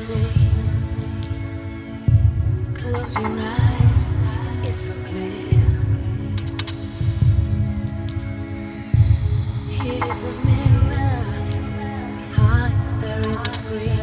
see. Close your eyes, it's so clear. Here's the mirror, behind there is a screen.